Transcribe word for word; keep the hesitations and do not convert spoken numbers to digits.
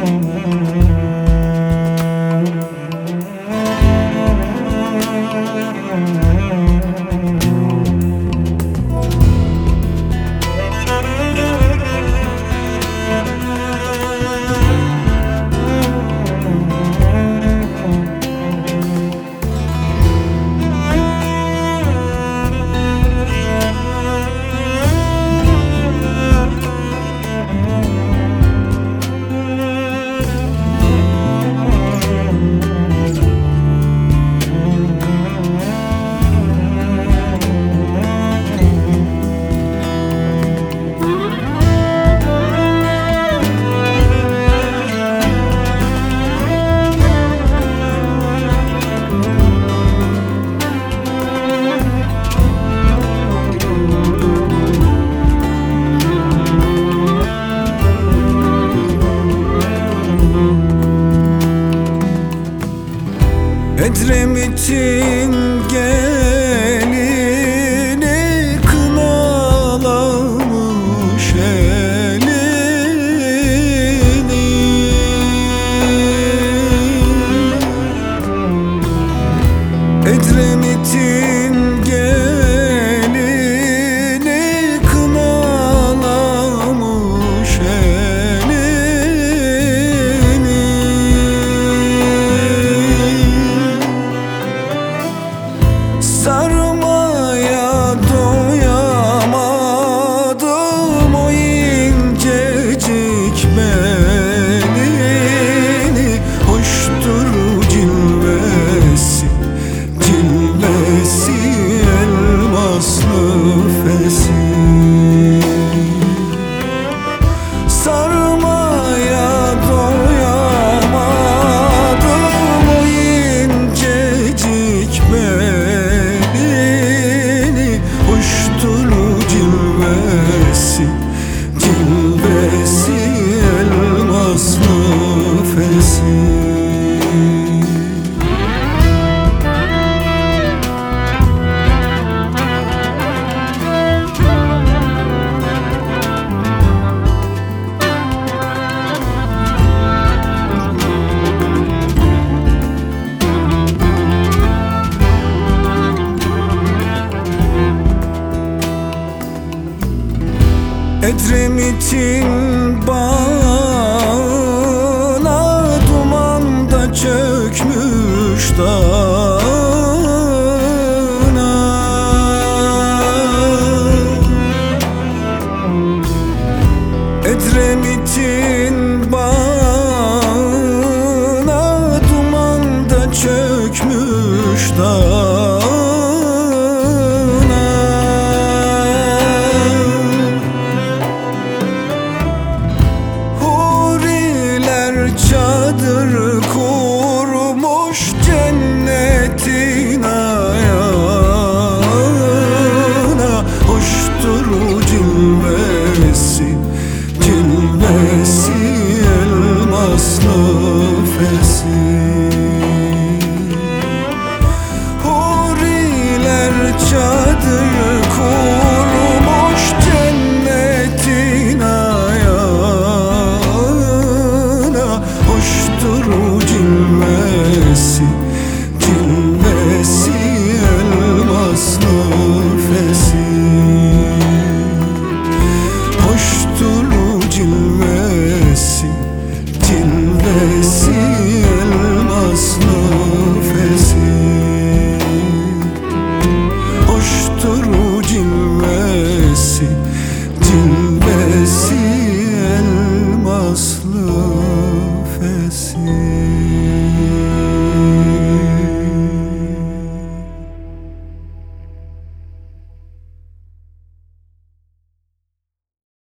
Edremit'in gelini kınalamış elini. Edremit'in gelini kınalamış elini. Sarmaya doyamadım o incecik belini. Hoştur cilvesi, cilvesi elmaslı fesi. Sarmaya doyamadım o incecik belini. Hoştur cilvesi, cilvesi elmaslı fesi. Edremit'in bağına dumanda çökmüş dağına. Edremit'in bağına dumanda çökmüş dağına. Çadır kurmuş cennetin ayağına. Hoştur cilvesi, cilvesi elmaslı fesi.